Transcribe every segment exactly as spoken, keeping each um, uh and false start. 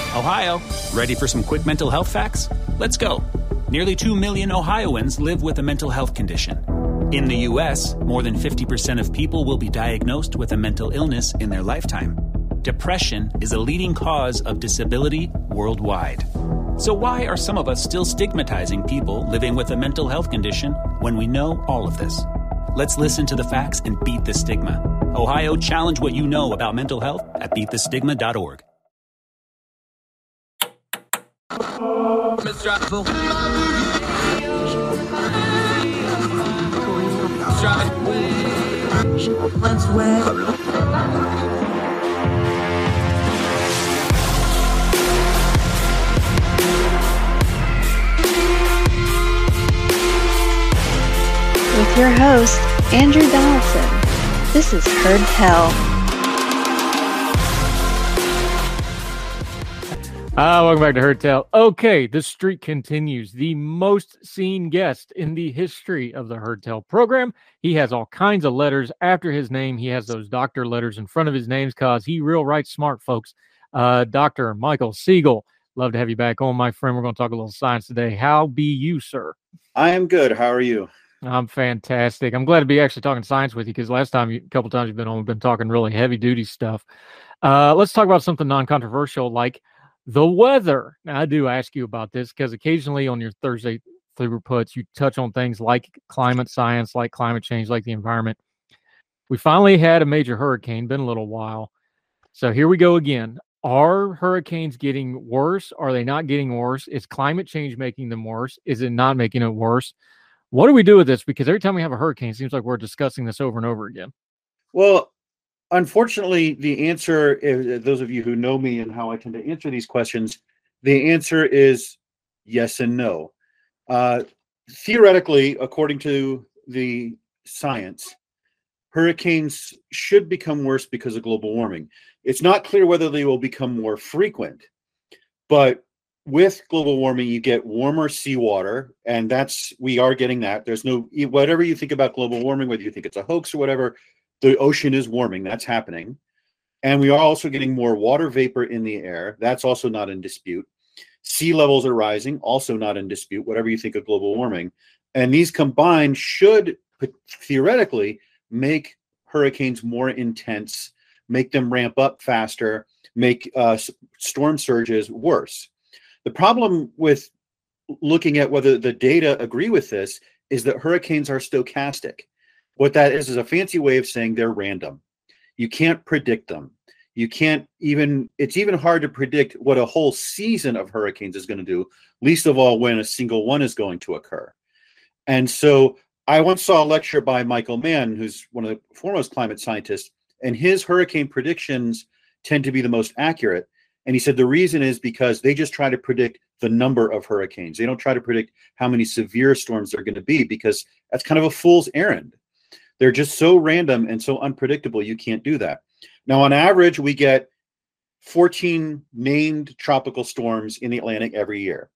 Ohio, ready for some quick mental health facts? Let's go. Nearly two million Ohioans live with a mental health condition. In the U S, more than fifty percent of people will be diagnosed with a mental illness in their lifetime. Depression is a leading cause of disability worldwide. So why are some of us still stigmatizing people living with a mental health condition when we know all of this? Let's listen to the facts and beat the stigma. Ohio, challenge what you know about mental health at beat the stigma dot org. With your host, Andrew Donaldson. This is Heard Tell. Ah, welcome back to Heard Tell. Okay, the streak continues. The most seen guest in the history of the Heard Tell program. He has all kinds of letters after his name. He has those doctor letters in front of his names because he real writes smart, folks. Uh, Doctor Michael Siegel. Love to have you back on, my friend. We're going to talk a little science today. How be you, sir? I am good. How are you? I'm fantastic. I'm glad to be actually talking science with you because last time, you, a couple times you've been on, we've been talking really heavy-duty stuff. Uh, let's talk about something non-controversial like the weather. Now, I do ask you about this because occasionally on your Thursday Through Puts, you touch on things like climate science, like climate change, like the environment. We finally had a major hurricane, been a little while. So here we go again. Are hurricanes getting worse? Are they not getting worse? Is climate change making them worse? Is it not making it worse? What do we do with this? Because every time we have a hurricane, it seems like we're discussing this over and over again. Well, unfortunately, the answer is, those of you who know me and how I tend to answer these questions, the answer is yes and no. Uh, theoretically, according to the science, hurricanes should become worse because of global warming. It's not clear whether they will become more frequent, but with global warming, you get warmer seawater, and that's, we are getting that. There's no, whatever you think about global warming, whether you think it's a hoax or whatever, the ocean is warming. That's happening. And we are also getting more water vapor in the air. That's also not in dispute. Sea levels are rising, also not in dispute, whatever you think of global warming. And these combined should theoretically make hurricanes more intense, make them ramp up faster, make uh, storm surges worse. The problem with looking at whether the data agree with this is that hurricanes are stochastic. What that is is a fancy way of saying they're random. You can't predict them. You can't even, it's even hard to predict what a whole season of hurricanes is going to do, least of all when a single one is going to occur. And so I once saw a lecture by Michael Mann, who's one of the foremost climate scientists, and his hurricane predictions tend to be the most accurate. And he said the reason is because they just try to predict the number of hurricanes. They don't try to predict how many severe storms they're going to be, because that's kind of a fool's errand. They're just so random and so unpredictable, you can't do that. Now, on average, we get fourteen named tropical storms in the Atlantic every year.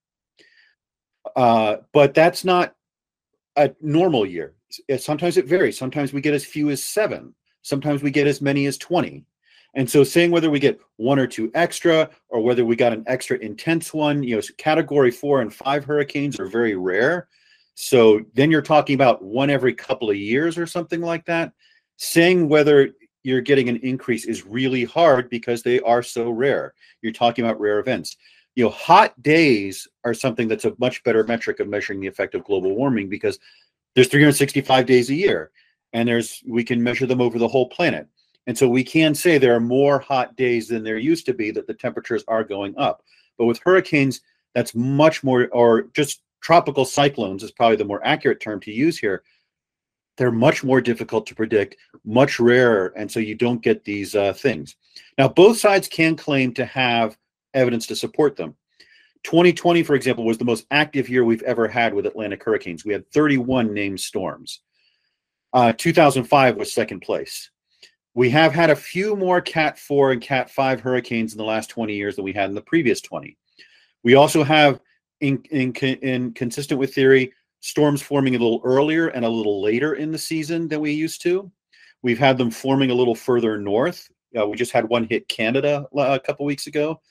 Uh, but that's not a normal year. Sometimes it varies. Sometimes we get as few as seven. Sometimes we get as many as twenty. And so saying whether we get one or two extra or whether we got an extra intense one, you know, category four and five hurricanes are very rare. So then you're talking about one every couple of years or something like that. Saying whether you're getting an increase is really hard because they are so rare. You're talking about rare events. You know, hot days are something that's a much better metric of measuring the effect of global warming because there's three hundred sixty-five days a year and there's, we can measure them over the whole planet. And so we can say there are more hot days than there used to be, that the temperatures are going up. But with hurricanes, that's much more, or just tropical cyclones is probably the more accurate term to use here. They're much more difficult to predict, much rarer, and so you don't get these uh, things. Now, both sides can claim to have evidence to support them. twenty twenty, for example, was the most active year we've ever had with Atlantic hurricanes. We had thirty-one named storms. Uh, two thousand five was second place. We have had a few more Cat four and Cat five hurricanes in the last twenty years than we had in the previous twenty. We also have, in, in, in consistent with theory, storms forming a little earlier and a little later in the season than we used to. We've had them forming a little further north. Uh, we just had one hit Canada a couple weeks ago.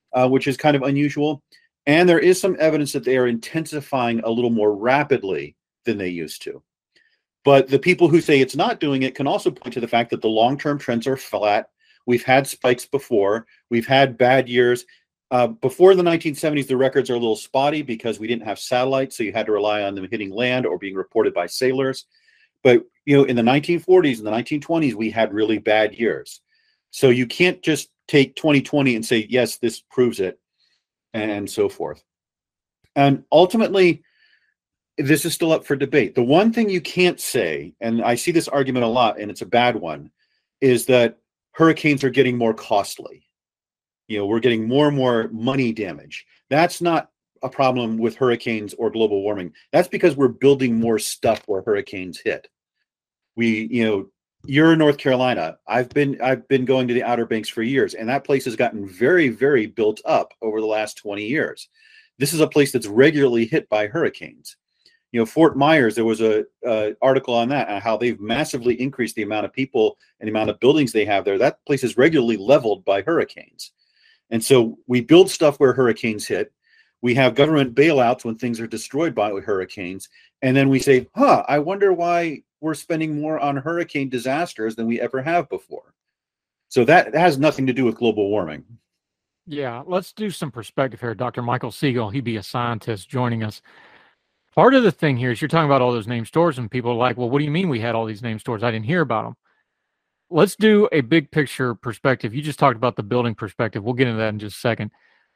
uh, which is kind of unusual. And there is some evidence that they are intensifying a little more rapidly than they used to. But the people who say it's not doing it can also point to the fact that the long-term trends are flat. We've had spikes before. We've had bad years. Uh, before the nineteen seventies, the records are a little spotty because we didn't have satellites, so you had to rely on them hitting land or being reported by sailors. But you know, in the nineteen forties and the nineteen twenties, we had really bad years. So you can't just take twenty twenty and say, yes, this proves it, and so forth. And ultimately, this is still up for debate. The one thing you can't say, and I see this argument a lot, and it's a bad one, is that hurricanes are getting more costly. You know, we're getting more and more money damage. That's not a problem with hurricanes or global warming. That's because we're building more stuff where hurricanes hit. We, you know, you're in North Carolina. I've been I've been going to the Outer Banks for years, and that place has gotten very, very built up over the last twenty years. This is a place that's regularly hit by hurricanes. You know, Fort Myers, there was a uh, article on that, on how they've massively increased the amount of people and the amount of buildings they have there. That place is regularly leveled by hurricanes. And so we build stuff where hurricanes hit. We have government bailouts when things are destroyed by hurricanes. And then we say, huh, I wonder why we're spending more on hurricane disasters than we ever have before. So that has nothing to do with global warming. Yeah, let's do some perspective here. Doctor Michael Siegel, he'd be a scientist joining us. Part of the thing here is you're talking about all those name stores, and people are like, well, what do you mean we had all these name stores? I didn't hear about them. Let's do a big picture perspective. You just talked about the building perspective. We'll get into that in just a second.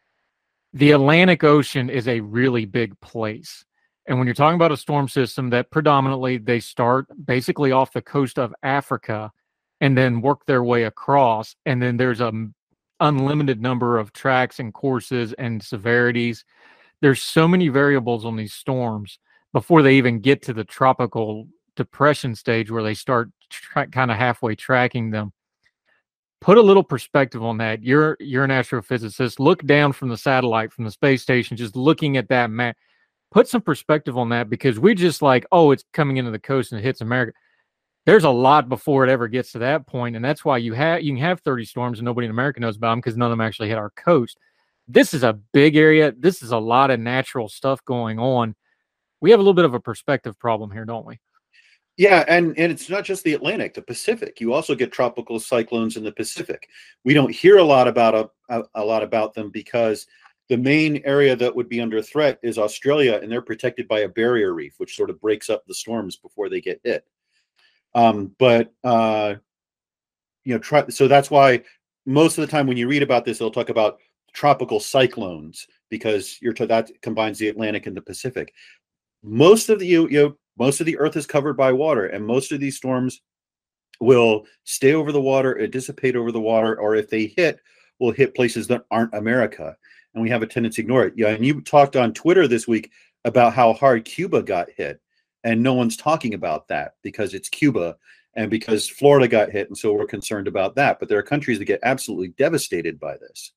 The Atlantic Ocean is a really big place. And when you're talking about a storm system that predominantly they start basically off the coast of Africa and then work their way across, and then there's an unlimited number of tracks and courses and severities. There's so many variables on these storms before they even get to the tropical depression stage where they start tra- kind of halfway tracking them. Put a little perspective on that. You're you're an astrophysicist. Look down from the satellite, from the space station, just looking at that map. Put some perspective on that, because we're just like, oh, it's coming into the coast and it hits America. There's a lot before it ever gets to that point, and that's why you have you can have thirty storms and nobody in America knows about them, because none of them actually hit our coast. This is a big area. This is a lot of natural stuff going on. We have a little bit of a perspective problem here, don't we? Yeah, and, and it's not just the Atlantic, the Pacific. You also get tropical cyclones in the Pacific. We don't hear a lot about a, a, a lot about them because the main area that would be under threat is Australia, and they're protected by a barrier reef, which sort of breaks up the storms before they get hit. Um, but uh, you know, try, so that's why most of the time when you read about this, they'll talk about tropical cyclones, because you're to, that combines the Atlantic and the Pacific. Most of the you know most of the Earth is covered by water, and most of these storms will stay over the water, or dissipate over the water, or if they hit, will hit places that aren't America, and we have a tendency to ignore it. Yeah, and you talked on Twitter this week about how hard Cuba got hit, and no one's talking about that because it's Cuba and because Florida got hit, and so we're concerned about that. But there are countries that get absolutely devastated by this.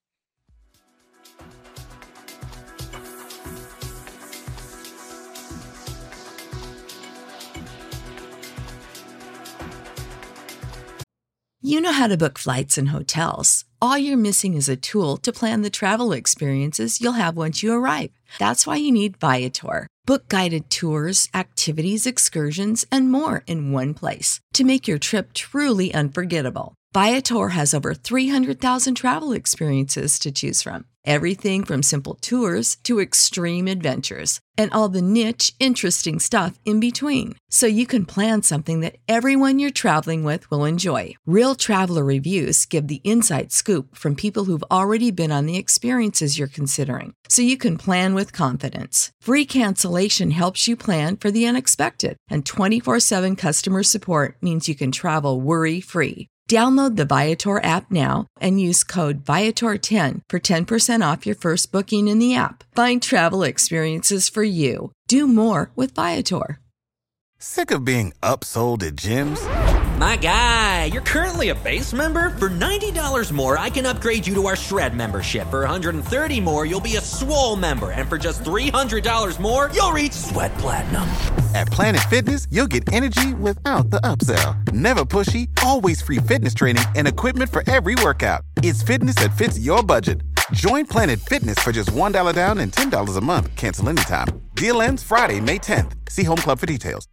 You know how to book flights and hotels. All you're missing is a tool to plan the travel experiences you'll have once you arrive. That's why you need Viator. Book guided tours, activities, excursions, and more in one place to make your trip truly unforgettable. Viator has over three hundred thousand travel experiences to choose from. Everything from simple tours to extreme adventures, and all the niche, interesting stuff in between. So you can plan something that everyone you're traveling with will enjoy. Real traveler reviews give the inside scoop from people who've already been on the experiences you're considering, so you can plan with confidence. Free cancellation helps you plan for the unexpected, and twenty-four seven customer support means you can travel worry-free. Download the Viator app now and use code Viator ten for ten percent off your first booking in the app. Find travel experiences for you. Do more with Viator. Sick of being upsold at gyms? My guy, you're currently a base member. For ninety dollars more, I can upgrade you to our Shred membership. For one hundred thirty dollars more, you'll be a Swole member. And for just three hundred dollars more, you'll reach Sweat Platinum. At Planet Fitness, you'll get energy without the upsell. Never pushy, always free fitness training and equipment for every workout. It's fitness that fits your budget. Join Planet Fitness for just one dollar down and ten dollars a month. Cancel anytime. Deal ends Friday, May tenth. See Home Club for details.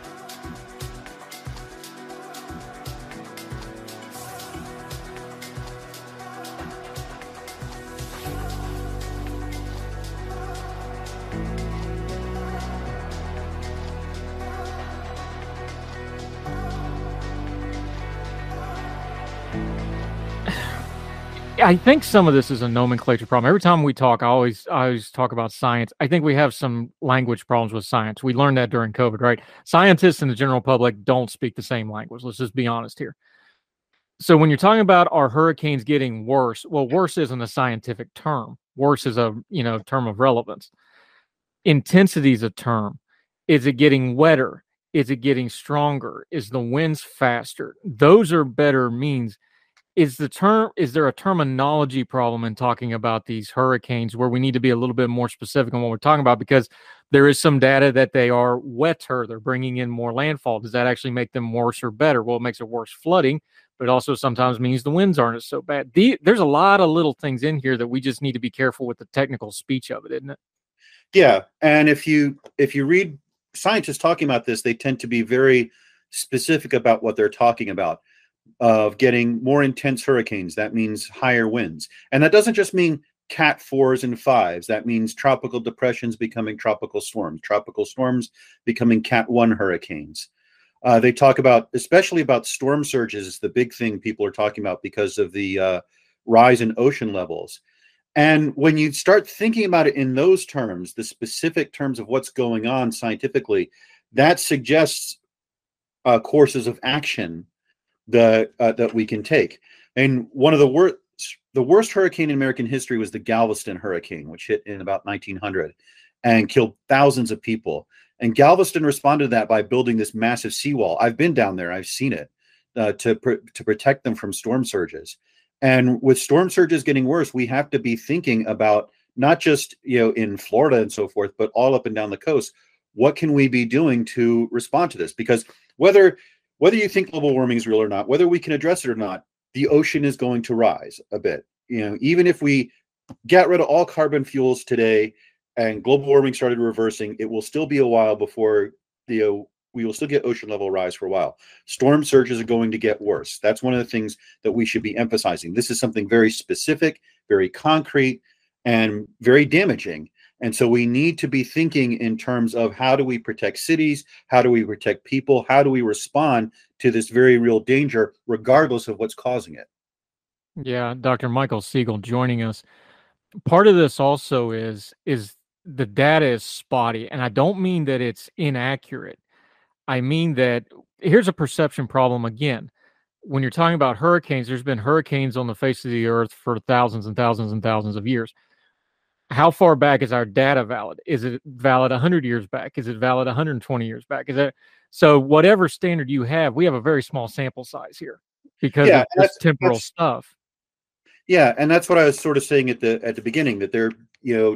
I think some of this is a nomenclature problem. Every time we talk, I always I always talk about science. I think we have some language problems with science. We learned that during COVID, right? Scientists and the general public don't speak the same language. Let's just be honest here. So when you're talking about are hurricanes getting worse, well, worse isn't a scientific term. Worse is a, you know, term of relevance. Intensity is a term. Is it getting wetter? Is it getting stronger? Is the winds faster? Those are better means. Is the term is there a terminology problem in talking about these hurricanes where we need to be a little bit more specific on what we're talking about, because there is some data that they are wetter, they're bringing in more landfall. Does that actually make them worse or better? Well, it makes it worse flooding, but it also sometimes means the winds aren't so bad. The, there's a lot of little things in here that we just need to be careful with the technical speech of it, isn't it? Yeah, and if you if you read scientists talking about this, they tend to be very specific about what they're talking about. Of getting more intense hurricanes. That means higher winds. And that doesn't just mean cat fours and fives. That means tropical depressions becoming tropical storms, tropical storms becoming cat one hurricanes. Uh, they talk about, especially about storm surges, is the big thing people are talking about because of the uh, rise in ocean levels. And when you start thinking about it in those terms, the specific terms of what's going on scientifically, that suggests uh, courses of action that uh, that we can take. And one of the worst the worst hurricane in American history was the Galveston hurricane, which hit in about nineteen hundred and killed thousands of people. And Galveston responded to that by building this massive seawall. I've been down there, I've seen it, uh, to pr- to protect them from storm surges. And with storm surges getting worse, we have to be thinking about not just, you know, in Florida and so forth, but all up and down the coast. What can we be doing to respond to this? Because whether Whether you think global warming is real or not, whether we can address it or not, the ocean is going to rise a bit. You know, even if we get rid of all carbon fuels today and global warming started reversing, it will still be a while before the uh, we will still get ocean level rise for a while. Storm surges are going to get worse. That's one of the things that we should be emphasizing. This is something very specific, very concrete, and very damaging. And so we need to be thinking in terms of how do we protect cities? How do we protect people? How do we respond to this very real danger, regardless of what's causing it? Yeah, Doctor Michael Siegel joining us. Part of this also is, is the data is spotty. And I don't mean that it's inaccurate. I mean that here's a perception problem again. When you're talking about hurricanes, there's been hurricanes on the face of the earth for thousands and thousands and thousands of years. How far back is our data valid? Is it valid one hundred years back? Is it valid one hundred twenty years back? Is it so? Whatever standard you have, we have a very small sample size here because yeah, of this temporal stuff. Yeah, and that's what I was sort of saying at the at the beginning, that there, you know,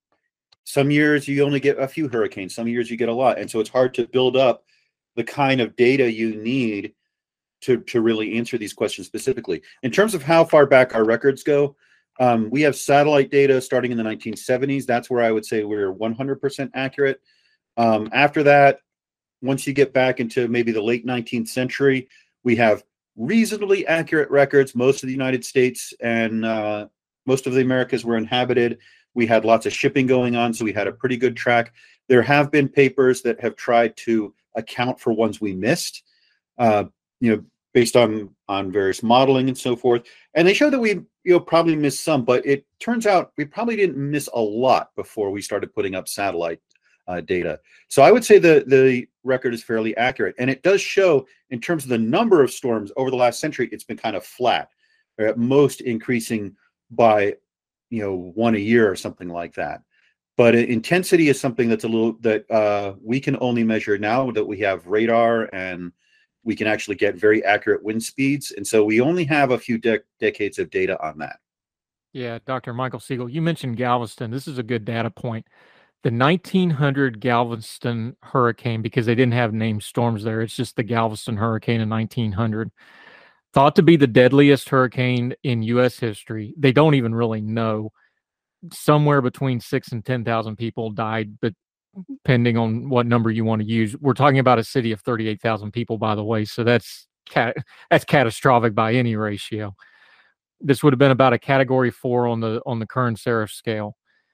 some years you only get a few hurricanes, some years you get a lot, and so it's hard to build up the kind of data you need to to really answer these questions specifically. In terms of how far back our records go. Um, we have satellite data starting in the nineteen seventies. That's where I would say we're one hundred percent accurate. Um, after that, once you get back into maybe the late nineteenth century, we have reasonably accurate records. Most of the United States and uh, most of the Americas were inhabited. We had lots of shipping going on, so we had a pretty good track. There have been papers that have tried to account for ones we missed, uh, you know, based on on various modeling and so forth. And they show that we, you know, probably missed some, but it turns out we probably didn't miss a lot before we started putting up satellite uh, data. So I would say the the record is fairly accurate, and it does show in terms of the number of storms over the last century, it's been kind of flat, or at most increasing by, you know, one a year or something like that. But intensity is something that's a little that uh, we can only measure now that we have radar and we can actually get very accurate wind speeds. And so we only have a few de- decades of data on that. Yeah, Doctor Michael Siegel, you mentioned Galveston. This is a good data point. The nineteen hundred Galveston hurricane, because they didn't have named storms there, it's just the Galveston hurricane in nineteen hundred. Thought to be the deadliest hurricane in U S history. They don't even really know. Somewhere between six and ten thousand people died, but depending on what number you want to use, we're talking about a city of thirty-eight thousand people, by the way. So that's cat that's catastrophic by any ratio. This would have been about a category four on the on the Kern Serif scale.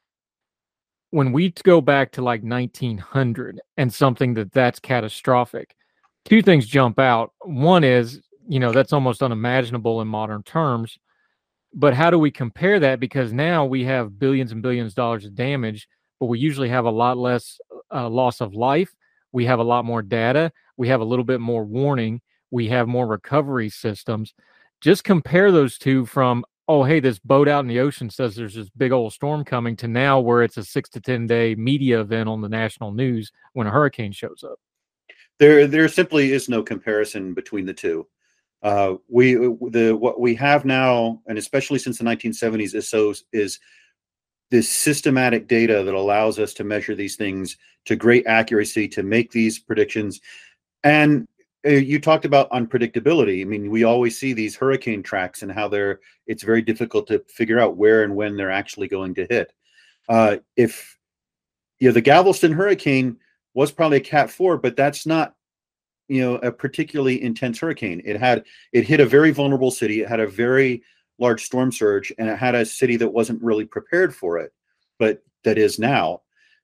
When we go back to like nineteen hundred and something that that's catastrophic, two things jump out. One is, you know, that's almost unimaginable in modern terms. But how do we compare that? Because now we have billions and billions of dollars of damage, but we usually have a lot less uh, loss of life. We have a lot more data. We have a little bit more warning. We have more recovery systems. Just compare those two from, oh, hey, this boat out in the ocean says there's this big old storm coming, to now where it's a six to ten day media event on the national news when a hurricane shows up. There, there simply is no comparison between the two. Uh, we the what we have now, and especially since the nineteen seventies, is so is this systematic data that allows us to measure these things to great accuracy, to make these predictions. And uh, you talked about unpredictability. I mean, we always see these hurricane tracks and how they're. It's very difficult to figure out where and when they're actually going to hit. Uh, if you know, the Galveston hurricane was probably a Cat four, but that's not, you know, a particularly intense hurricane. It had, it hit a very vulnerable city. It had a very large storm surge, and it had a city that wasn't really prepared for it, but that is now.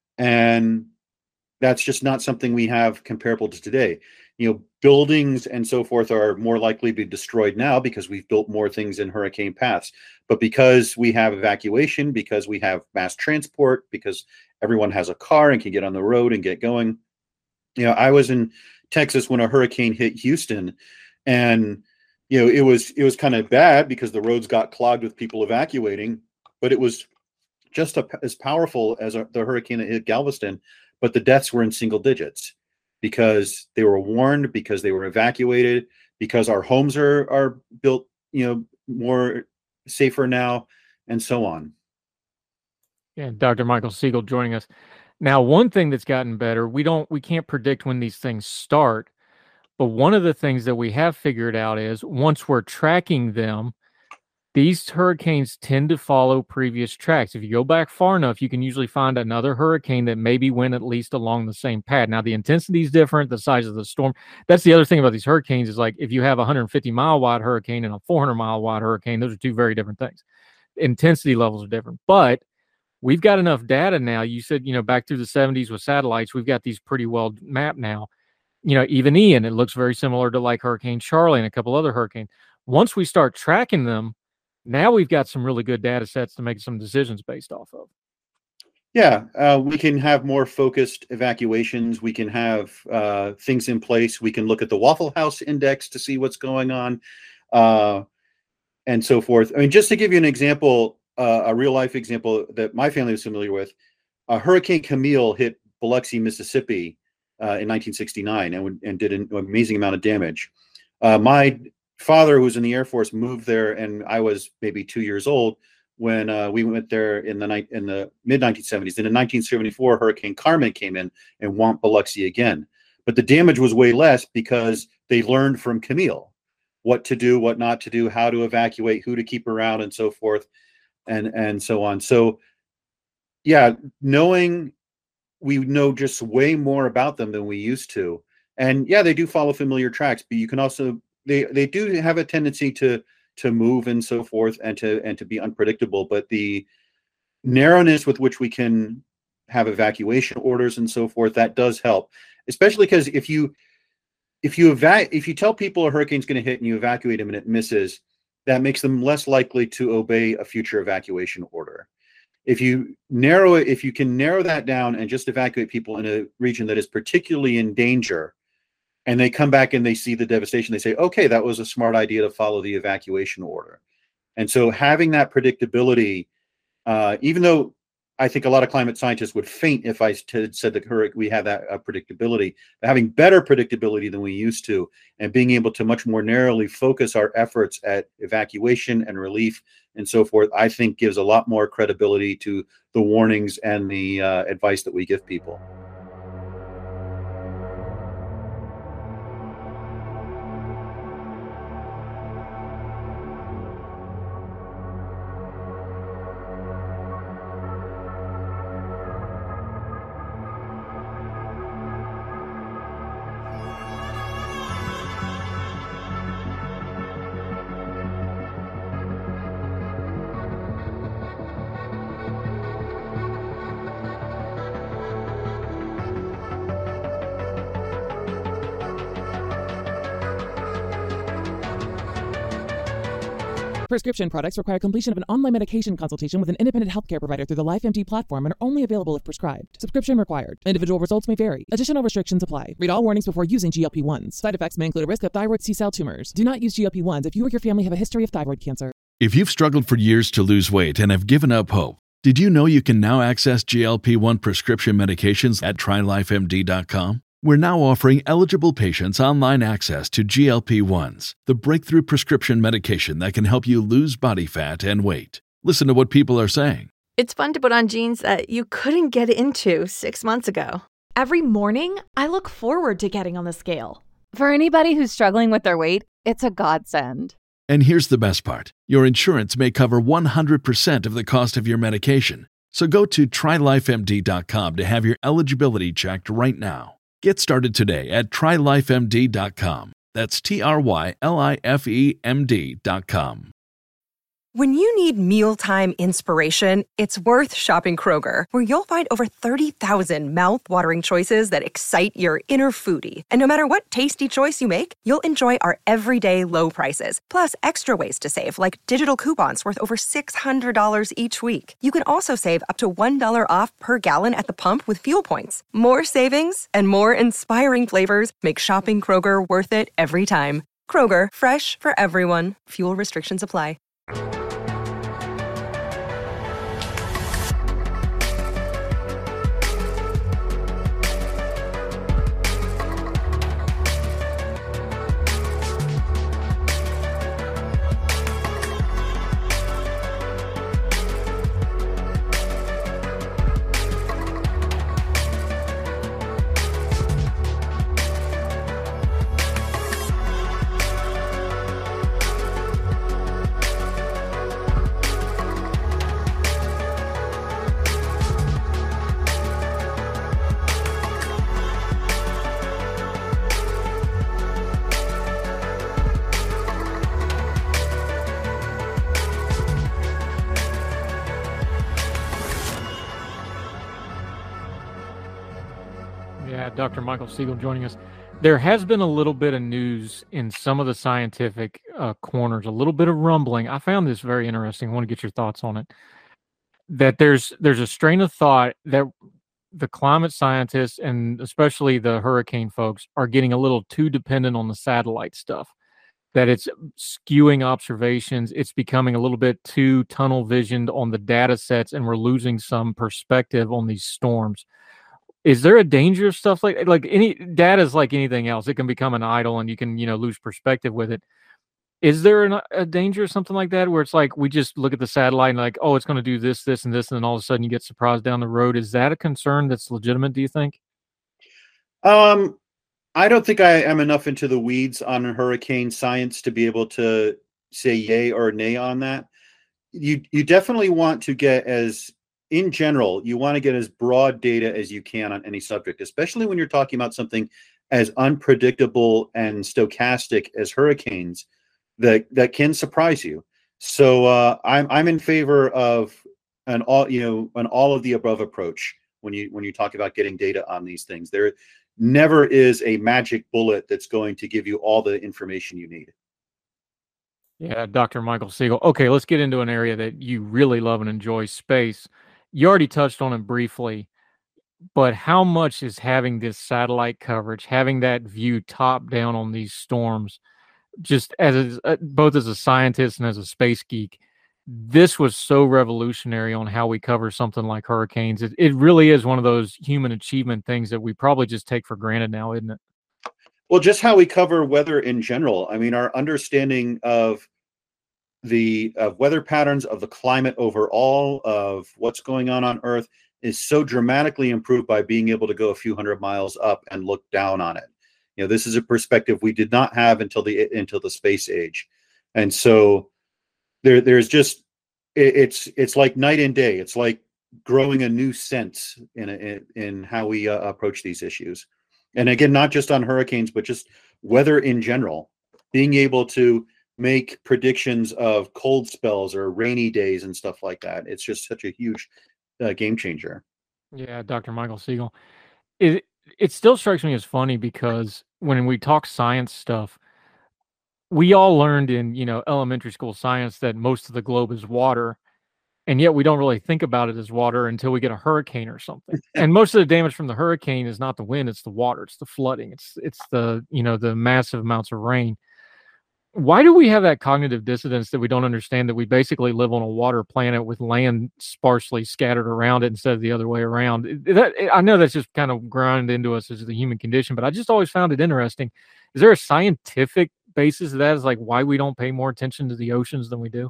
And that's just not something we have comparable to today. You know, buildings and so forth are more likely to be destroyed now because we've built more things in hurricane paths. But because we have evacuation, because we have mass transport, because everyone has a car and can get on the road and get going. You know, I was in Texas when a hurricane hit Houston, and you know, it was it was kind of bad because the roads got clogged with people evacuating, but it was just a, as powerful as a, the hurricane that hit Galveston, but the deaths were in single digits because they were warned, because they were evacuated, because our homes are are built, you know, more safer now, and so on. Yeah, Doctor Michael Siegel joining us. Now, one thing that's gotten better, we don't, we can't predict when these things start, but one of the things that we have figured out is once we're tracking them, these hurricanes tend to follow previous tracks. If you go back far enough, you can usually find another hurricane that maybe went at least along the same path. Now, the intensity is different, the size of the storm. That's the other thing about these hurricanes is, like, if you have a one hundred fifty mile wide hurricane and a four hundred mile wide hurricane, those are two very different things. Intensity levels are different, but we've got enough data now. You said, you know, back through the seventies with satellites, we've got these pretty well mapped now. You know, even Ian, it looks very similar to like Hurricane Charlie and a couple other hurricanes. Once we start tracking them, now we've got some really good data sets to make some decisions based off of. Yeah, uh, we can have more focused evacuations. We can have uh, things in place. We can look at the Waffle House Index to see what's going on, uh, and so forth. I mean, just to give you an example, uh, a real life example that my family was familiar with, uh, Hurricane Camille hit Biloxi, Mississippi uh, in nineteen sixty-nine and, and did an amazing amount of damage. Uh, my father, who was in the Air Force, moved there, and I was maybe two years old when uh, we went there in the night in the mid nineteen seventies. And in nineteen seventy-four, Hurricane Carmen came in and whomped Biloxi again. But the damage was way less because they learned from Camille what to do, what not to do, how to evacuate, who to keep around, and so forth, and and so on. So, yeah, knowing we know just way more about them than we used to. And yeah, they do follow familiar tracks, but you can also they they do have a tendency to to move and so forth, and to and to be unpredictable. But the narrowness with which we can have evacuation orders and so forth, that does help, especially because if you if you eva- if you tell people a hurricane's going to hit and you evacuate them and it misses, that makes them less likely to obey a future evacuation order. If you narrow it, if you can narrow that down and just evacuate people in a region that is particularly in danger, and they come back and they see the devastation, they say, okay, that was a smart idea to follow the evacuation order. And so having that predictability, uh, even though I think a lot of climate scientists would faint if I t- said that we have that uh, predictability, but having better predictability than we used to, and being able to much more narrowly focus our efforts at evacuation and relief and so forth, I think gives a lot more credibility to the warnings and the uh, advice that we give people. Prescription products require completion of an online medication consultation with an independent healthcare provider through the LifeMD platform and are only available if prescribed. Subscription required. Individual results may vary. Additional restrictions apply. Read all warnings before using G L P one s. Side effects may include a risk of thyroid C-cell tumors. Do not use G L P one s if you or your family have a history of thyroid cancer. If you've struggled for years to lose weight and have given up hope, did you know you can now access G L P one prescription medications at try life M D dot com? We're now offering eligible patients online access to G L P ones, the breakthrough prescription medication that can help you lose body fat and weight. Listen to what people are saying. It's fun to put on jeans that you couldn't get into six months ago. Every morning, I look forward to getting on the scale. For anybody who's struggling with their weight, it's a godsend. And here's the best part. Your insurance may cover one hundred percent of the cost of your medication. So go to try life M D dot com to have your eligibility checked right now. Get started today at try life M D dot com. That's T R Y L I F E M D dot com. When you need mealtime inspiration, it's worth shopping Kroger, where you'll find over thirty thousand mouth-watering choices that excite your inner foodie. And no matter what tasty choice you make, you'll enjoy our everyday low prices, plus extra ways to save, like digital coupons worth over six hundred dollars each week. You can also save up to one dollar off per gallon at the pump with fuel points. More savings and more inspiring flavors make shopping Kroger worth it every time. Kroger, fresh for everyone. Fuel restrictions apply. Doctor Michael Siegel joining us. There has been a little bit of news in some of the scientific uh, corners, a little bit of rumbling. I found this very interesting. I want to get your thoughts on it. That there's there's a strain of thought that the climate scientists and especially the hurricane folks are getting a little too dependent on the satellite stuff. That it's skewing observations. It's becoming a little bit too tunnel visioned on the data sets, and we're losing some perspective on these storms. Is there a danger of stuff like like any data is like anything else? It can become an idol, and you can you know lose perspective with it. Is there an, a danger of something like that where it's like we just look at the satellite and like, oh, it's going to do this, this, and this, and then all of a sudden you get surprised down the road? Is that a concern that's legitimate? Do you think? Um, I don't think I am enough into the weeds on hurricane science to be able to say yay or nay on that. You you definitely want to get as In general, you want to get as broad data as you can on any subject, especially when you're talking about something as unpredictable and stochastic as hurricanes that, that can surprise you. So uh, I'm I'm in favor of an all you know an all of the above approach when you when you talk about getting data on these things. There never is a magic bullet that's going to give you all the information you need. Yeah, Doctor Michael Siegel. Okay, let's get into an area that you really love and enjoy, space. You already touched on it briefly, but how much is having this satellite coverage, having that view top down on these storms, just as a, both as a scientist and as a space geek, this was so revolutionary on how we cover something like hurricanes. It, it really is one of those human achievement things that we probably just take for granted now, isn't it? Well, just how we cover weather in general. I mean, our understanding of the uh, weather patterns, of the climate overall, of what's going on on Earth is so dramatically improved by being able to go a few hundred miles up and look down on it. You know, this is a perspective we did not have until the until the space age, and so there there's just it, it's it's like night and day. It's like growing a new sense in in, in how we uh, approach these issues, and again, not just on hurricanes, but just weather in general. Being able to make predictions of cold spells or rainy days and stuff like that. It's just such a huge uh, game changer. Yeah, Doctor Michael Siegel. It it still strikes me as funny because when we talk science stuff, we all learned in, you know, elementary school science that most of the globe is water, and yet we don't really think about it as water until we get a hurricane or something. And most of the damage from the hurricane is not the wind, it's the water, it's the flooding, it's it's the, you know, the massive amounts of rain. Why do we have that cognitive dissonance that we don't understand that we basically live on a water planet with land sparsely scattered around it instead of the other way around? That, I know that's just kind of ground into us as the human condition, but I just always found it interesting. Is there a scientific basis to that? Is like why we don't pay more attention to the oceans than we do?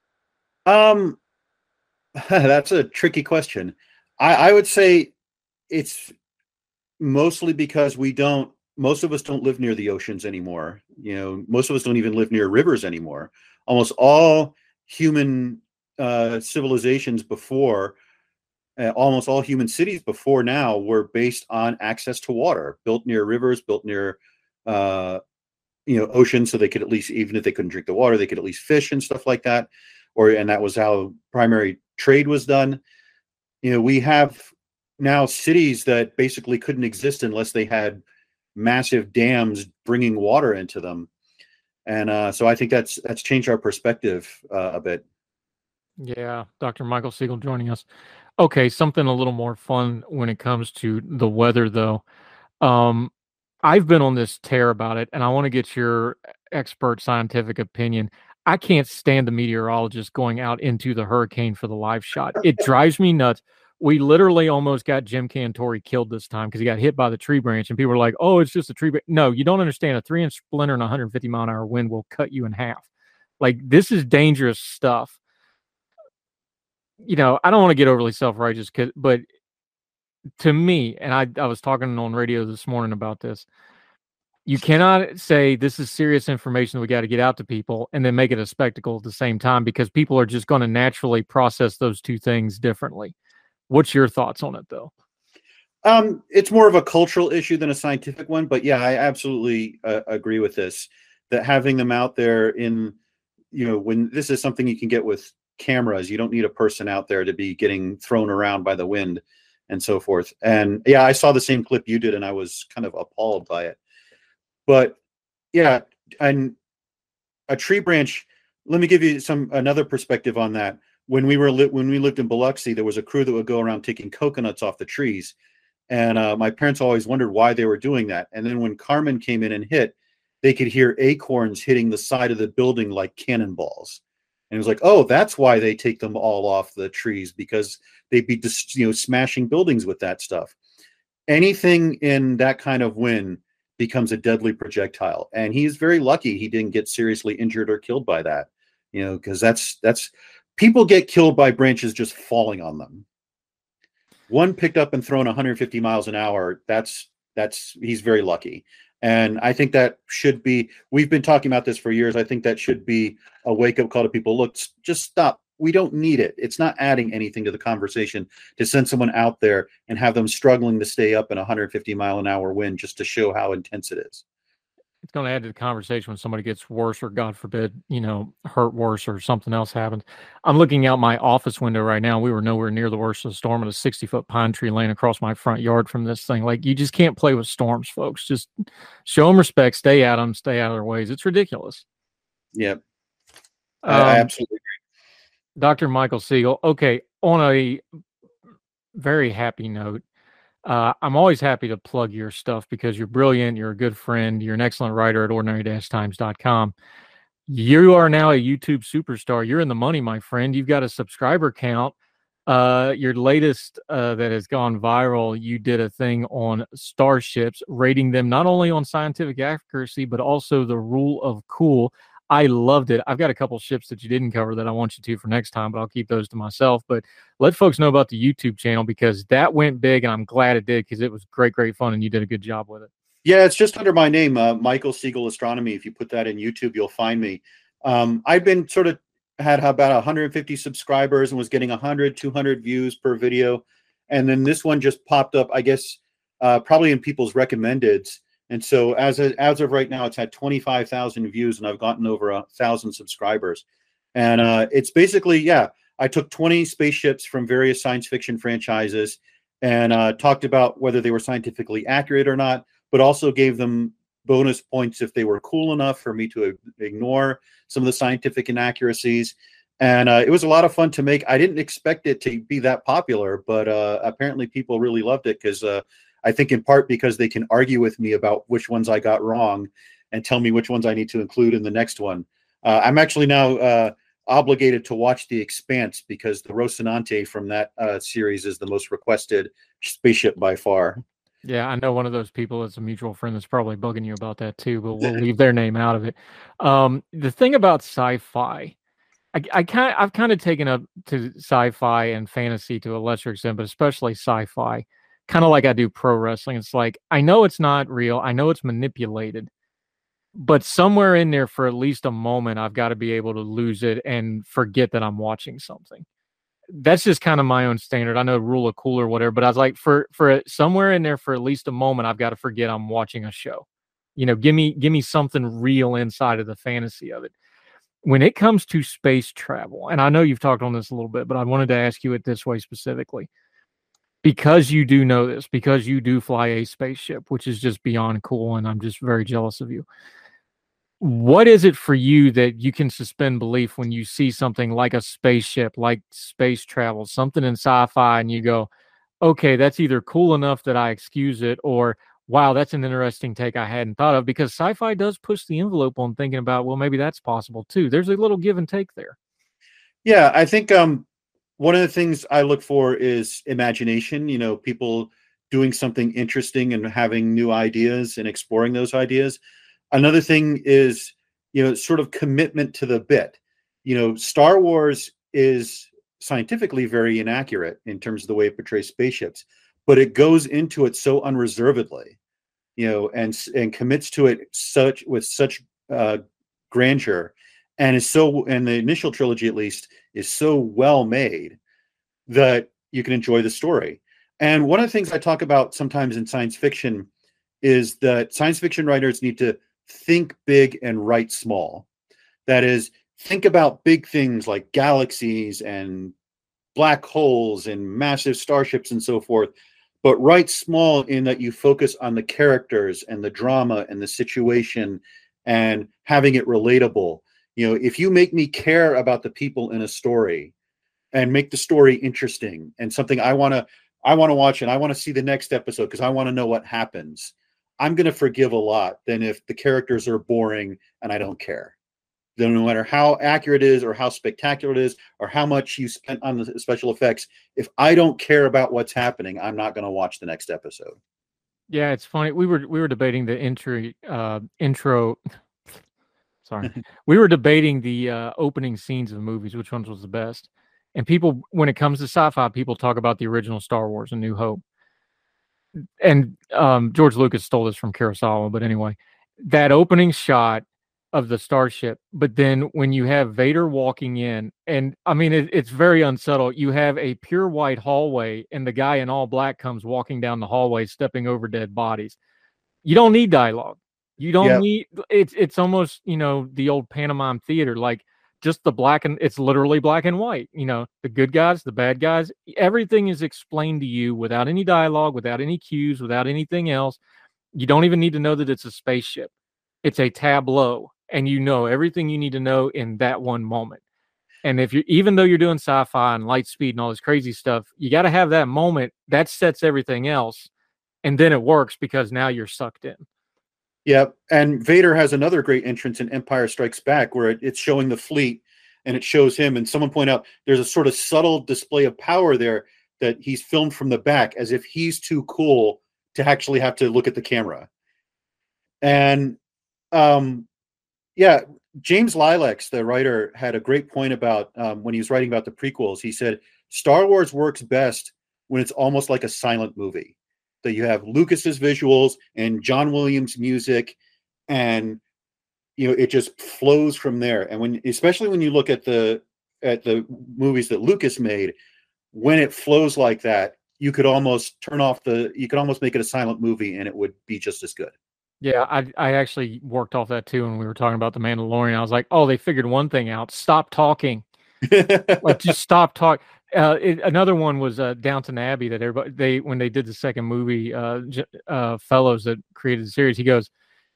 Um, that's a tricky question. I, I would say it's mostly because we don't, most of us don't live near the oceans anymore. You know, most of us don't even live near rivers anymore. Almost all human uh, civilizations before, uh, almost all human cities before now were based on access to water, built near rivers, built near, uh, you know, oceans, so they could at least, even if they couldn't drink the water, they could at least fish and stuff like that. Or, and that was how primary trade was done. You know, we have now cities that basically couldn't exist unless they had massive dams bringing water into them. And uh, so I think that's that's changed our perspective uh, a bit. Yeah, Doctor Michael Siegel joining us. Okay, something a little more fun when it comes to the weather, though. Um, I've been on this tear about it, and I want to get your expert scientific opinion. I can't stand the meteorologist going out into the hurricane for the live shot. It drives me nuts. We literally almost got Jim Cantori killed this time because he got hit by the tree branch, and people were like, oh, it's just a tree branch. No, you don't understand. A three-inch splinter and one hundred fifty mile an hour wind will cut you in half. Like, this is dangerous stuff. You know, I don't want to get overly self-righteous, but to me, and I, I was talking on radio this morning about this, you cannot say this is serious information that we got to get out to people and then make it a spectacle at the same time, because people are just going to naturally process those two things differently. What's your thoughts on it, though? Um, it's more of a cultural issue than a scientific one, but yeah, I absolutely uh, agree with this, that having them out there in, you know, when this is something you can get with cameras, you don't need a person out there to be getting thrown around by the wind and so forth. And yeah, I saw the same clip you did, and I was kind of appalled by it. But yeah, and a tree branch, let me give you some another perspective on that. When we were li- when we lived in Biloxi, there was a crew that would go around taking coconuts off the trees, and uh, my parents always wondered why they were doing that. And then when Carmen came in and hit, they could hear acorns hitting the side of the building like cannonballs. And it was like, oh, that's why they take them all off the trees, because they'd be just, you know, smashing buildings with that stuff. Anything in that kind of wind becomes a deadly projectile, and he's very lucky he didn't get seriously injured or killed by that. You know, because that's that's. People get killed by branches just falling on them. One picked up and thrown one hundred fifty miles an hour. That's that's he's very lucky. And I think that should be, we've been talking about this for years. I think that should be a wake-up call to people. Look, just stop. We don't need it. It's not adding anything to the conversation to send someone out there and have them struggling to stay up in a one hundred fifty mile an hour wind just to show how intense it is. It's going to add to the conversation when somebody gets worse, or God forbid, you know, hurt worse, or something else happens. I'm looking out my office window right now. We were nowhere near the worst of the storm, and a sixty foot pine tree laying across my front yard from this thing. Like, you just can't play with storms, folks. Just show them respect, stay at them, stay out of their ways. It's ridiculous. Yep. Um, I absolutely agree. Doctor Michael Siegel. Okay. On a very happy note, Uh, I'm always happy to plug your stuff because you're brilliant. You're a good friend. You're an excellent writer at ordinary dash times dot com. You are now a YouTube superstar. You're in the money, my friend. You've got a subscriber count. Uh, your latest uh, that has gone viral, you did a thing on starships, rating them not only on scientific accuracy, but also the rule of cool. I loved it. I've got a couple ships that you didn't cover that I want you to for next time, but I'll keep those to myself. But let folks know about the YouTube channel, because that went big, and I'm glad it did, because it was great, great fun, and you did a good job with it. Yeah, it's just under my name, uh, Michael Siegel Astronomy. If you put that in YouTube, you'll find me. Um, I've been sort of had about one hundred fifty subscribers and was getting one hundred, two hundred views per video. And then this one just popped up, I guess, uh, probably in people's recommendeds. And so as of, as of right now, it's had twenty-five thousand views, and I've gotten over a thousand subscribers. And uh, it's basically, yeah, I took twenty spaceships from various science fiction franchises and uh, talked about whether they were scientifically accurate or not, but also gave them bonus points if they were cool enough for me to ignore some of the scientific inaccuracies. And uh, it was a lot of fun to make. I didn't expect it to be that popular, but uh, apparently people really loved it because uh, I think in part because they can argue with me about which ones I got wrong and tell me which ones I need to include in the next one. Uh, I'm actually now uh, obligated to watch The Expanse because the Rocinante from that uh, series is the most requested spaceship by far. Yeah, I know one of those people that's a mutual friend that's probably bugging you about that too, but we'll leave their name out of it. Um, the thing about sci-fi, I, I kind I've kind of taken up to sci-fi and fantasy to a lesser extent, but especially sci-fi, kind of like I do pro wrestling. It's like, I know it's not real. I know it's manipulated, but somewhere in there for at least a moment, I've got to be able to lose it and forget that I'm watching something. That's just kind of my own standard. I know rule of cool or whatever, but I was like, for for somewhere in there for at least a moment, I've got to forget I'm watching a show. You know, give me give me something real inside of the fantasy of it. When it comes to space travel, and I know you've talked on this a little bit, but I wanted to ask you it this way specifically. Because you do know this, because you do fly a spaceship, which is just beyond cool, and I'm just very jealous of you. What is it for you that you can suspend belief when you see something like a spaceship, like space travel, something in sci-fi, and you go, okay, that's either cool enough that I excuse it, or wow, that's an interesting take I hadn't thought of, because sci-fi does push the envelope on thinking about, well, maybe that's possible too. There's a little give and take there. Yeah, I think um, one of the things I look for is imagination, you know, people doing something interesting and having new ideas and exploring those ideas. Another thing is, you know, sort of commitment to the bit. You know, Star Wars is scientifically very inaccurate in terms of the way it portrays spaceships, but it goes into it so unreservedly, you know, and and commits to it such with such uh, grandeur, and is so, and the initial trilogy at least is so well made that you can enjoy the story. And one of the things I talk about sometimes in science fiction is that science fiction writers need to think big and write small. That is, think about big things like galaxies and black holes and massive starships and so forth, but write small in that you focus on the characters and the drama and the situation and having it relatable. You know, if you make me care about the people in a story and make the story interesting and something I want to I want to watch and I want to see the next episode because I want to know what happens, I'm going to forgive a lot than if the characters are boring and I don't care. Then no matter how accurate it is or how spectacular it is or how much you spent on the special effects, if I don't care about what's happening, I'm not going to watch the next episode. Yeah, it's funny. We were we were debating the intro uh, intro. Sorry, we were debating the uh, opening scenes of movies, which ones was the best. And people, when it comes to sci-fi, people talk about the original Star Wars and New Hope. And um, George Lucas stole this from Kurosawa, but anyway, that opening shot of the starship, but then when you have Vader walking in, and I mean, it, it's very unsubtle. You have a pure white hallway, and the guy in all black comes walking down the hallway, stepping over dead bodies. You don't need dialogue. You don't Yep. need, it's, it's almost, you know, the old pantomime theater, like just the black and it's literally black and white, you know, the good guys, the bad guys, everything is explained to you without any dialogue, without any cues, without anything else. You don't even need to know that it's a spaceship. It's a tableau, and you know everything you need to know in that one moment. And if you, even though you're doing sci-fi and light speed and all this crazy stuff, you got to have that moment that sets everything else. And then it works because now you're sucked in. Yeah, and Vader has another great entrance in Empire Strikes Back where it, it's showing the fleet and it shows him. And someone pointed out there's a sort of subtle display of power there that he's filmed from the back as if he's too cool to actually have to look at the camera. And um, yeah, James Lilacs, the writer, had a great point about um, when he was writing about the prequels. He said, Star Wars works best when it's almost like a silent movie. That you have Lucas's visuals and John Williams' music, and you know it just flows from there. And when, especially when you look at the at the movies that Lucas made, when it flows like that, you could almost turn off the. You could almost make it a silent movie, and it would be just as good. Yeah, I I actually worked off that too when we were talking about The Mandalorian. I was like, oh, they figured one thing out. Stop talking. Like, just stop talking. Uh, it, another one was uh, Downton Abbey that everybody they when they did the second movie, uh, uh, fellows that created the series. He goes, he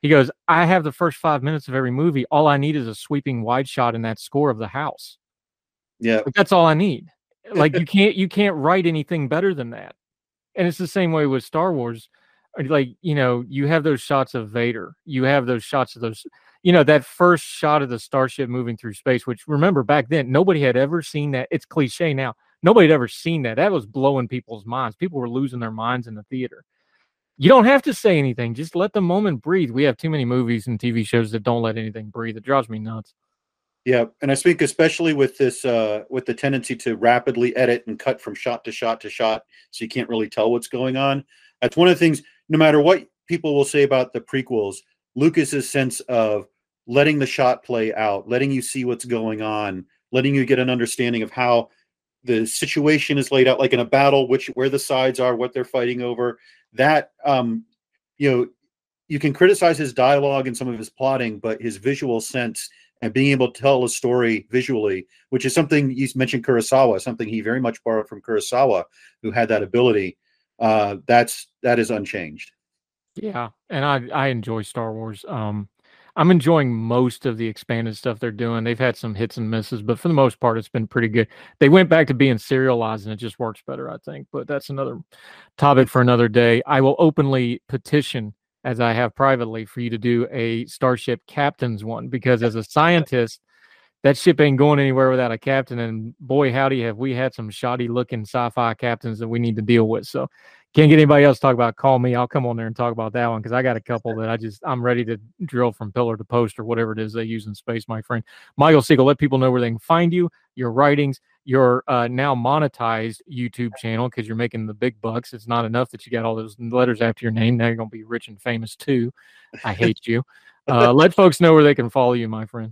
He goes, I have the first five minutes of every movie. All I need is a sweeping wide shot in that score of the house. Yeah. Like, that's all I need. Like, you can't you can't write anything better than that. And it's the same way with Star Wars. Like, you know, you have those shots of Vader. You have those shots of those, you know, that first shot of the starship moving through space, which, remember, back then, nobody had ever seen that. It's cliche now. Nobody had ever seen that. That was blowing people's minds. People were losing their minds in the theater. You don't have to say anything. Just let the moment breathe. We have too many movies and T V shows that don't let anything breathe. It drives me nuts. Yeah, and I speak especially with this, uh, with the tendency to rapidly edit and cut from shot to shot to shot, so you can't really tell what's going on. That's one of the things, no matter what people will say about the prequels, Lucas's sense of letting the shot play out, letting you see what's going on, letting you get an understanding of how the situation is laid out, like in a battle, which where the sides are, what they're fighting over. That, um, you know, you can criticize his dialogue and some of his plotting, but his visual sense and being able to tell a story visually, which is something you mentioned Kurosawa, something he very much borrowed from Kurosawa, who had that ability. Uh, that's that is unchanged. Yeah, and I I enjoy Star Wars. Um, I'm enjoying most of the expanded stuff they're doing. They've had some hits and misses, but for the most part, it's been pretty good. They went back to being serialized, and it just works better, I think. But that's another topic for another day. I will openly petition, as I have privately, for you to do a Starship Captains one, because as a scientist, that ship ain't going anywhere without a captain. And boy, howdy, have we had some shoddy looking sci-fi captains that we need to deal with. So can't get anybody else to talk about. Call me. I'll come on there and talk about that one, because I got a couple that I just, I'm ready to drill from pillar to post or whatever it is they use in space, my friend. Michael Siegel, let people know where they can find you, your writings, your uh, now monetized YouTube channel, because you're making the big bucks. It's not enough that you got all those letters after your name. Now you're going to be rich and famous too. I hate you. Uh, let folks know where they can follow you, my friend.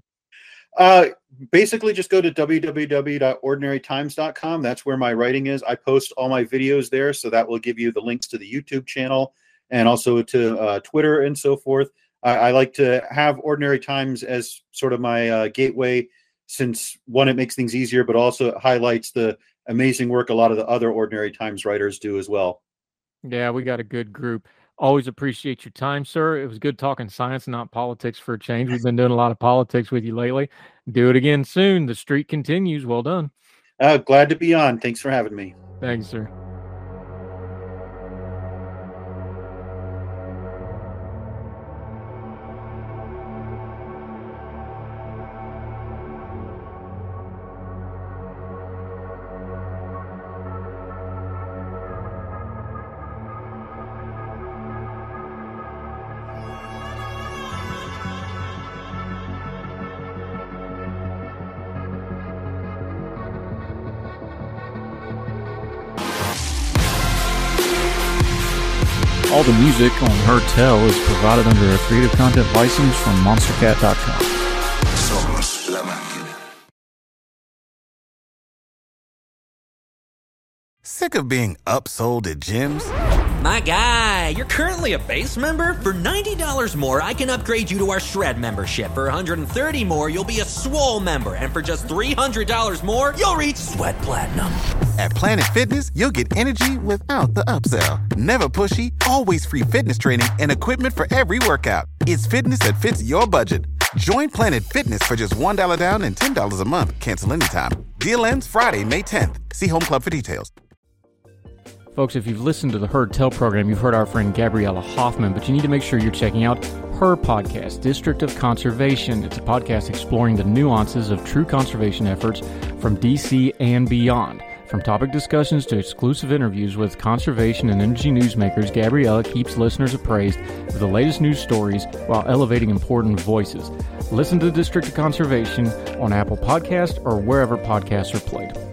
Uh, basically, just go to w w w dot ordinary times dot com. That's where my writing is. I post all my videos there, so that will give you the links to the YouTube channel and also to uh, Twitter and so forth. I, I like to have Ordinary Times as sort of my uh, gateway, since, one, it makes things easier, but also it highlights the amazing work a lot of the other Ordinary Times writers do as well. Yeah, we got a good group. Always appreciate your time, sir. It was good talking science, not politics for a change. We've been doing a lot of politics with you lately. Do it again soon. The streak continues. Well done. Uh, glad to be on. Thanks for having me. Thanks, sir. All the music on Her Tell is provided under a Creative Content license from monster cat dot com. Somos la máquina. Sick of being upsold at gyms? My guy, you're currently a base member? For ninety dollars more, I can upgrade you to our Shred membership. For one hundred thirty dollars more, you'll be a Swole member. And for just three hundred dollars more, you'll reach Sweat Platinum. At Planet Fitness, you'll get energy without the upsell. Never pushy, always free fitness training and equipment for every workout. It's fitness that fits your budget. Join Planet Fitness for just one dollar down and ten dollars a month. Cancel anytime. Deal ends Friday, May tenth. See Home Club for details. Folks, if you've listened to the Herd Tell program, you've heard our friend Gabriella Hoffman, but you need to make sure you're checking out her podcast, District of Conservation. It's a podcast exploring the nuances of true conservation efforts from D C and beyond. From topic discussions to exclusive interviews with conservation and energy newsmakers, Gabriella keeps listeners appraised of the latest news stories while elevating important voices. Listen to District of Conservation on Apple Podcasts or wherever podcasts are played.